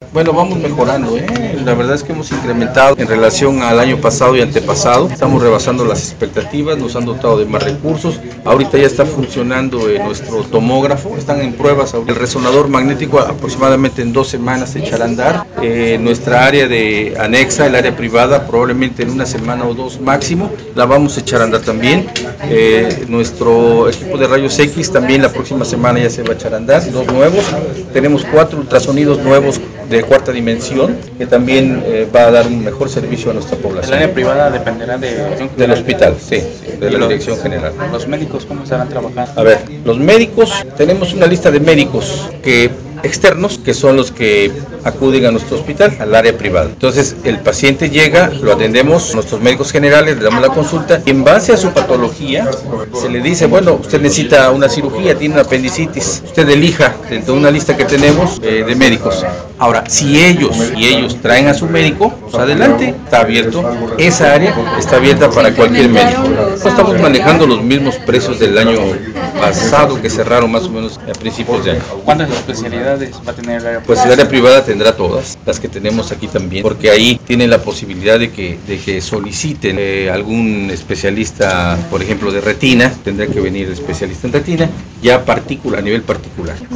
Bueno, vamos mejorando, La verdad es que hemos incrementado en relación al año pasado y antepasado. Estamos rebasando las expectativas, nos han dotado de más recursos. Ahorita ya está funcionando nuestro tomógrafo, están en pruebas. El resonador magnético aproximadamente en 2 semanas se echará a andar. Nuestra área de anexa, el área privada, probablemente en 1 semana o 2 máximo, la vamos a echar a andar también. Nuestro equipo de rayos X también la próxima semana ya se va a echar a andar, 2 nuevos. Tenemos 4 ultrasonidos nuevos de 4ª dimensión, que también va a dar un mejor servicio a nuestra población. ¿El área privada dependerá del hospital? Sí, de la dirección general. ¿Los médicos cómo estarán trabajando? A ver, los médicos, tenemos una lista de médicos externos, que son los que acuden a nuestro hospital, al área privada. Entonces, el paciente llega, lo atendemos, nuestros médicos generales, le damos la consulta, y en base a su patología, se le dice, bueno, usted necesita una cirugía, tiene una apendicitis, usted elija dentro de una lista que tenemos de médicos. Ahora, si ellos traen a su médico, pues adelante, está abierto, esa área está abierta para cualquier médico. Estamos manejando los mismos precios del año pasado, que cerraron más o menos a principios de año. ¿Cuántas especialidades va a tener el área privada? Pues el área privada tendrá todas, las que tenemos aquí también, porque ahí tienen la posibilidad de que soliciten algún especialista, por ejemplo, de retina, tendrá que venir especialista en retina, ya a nivel particular.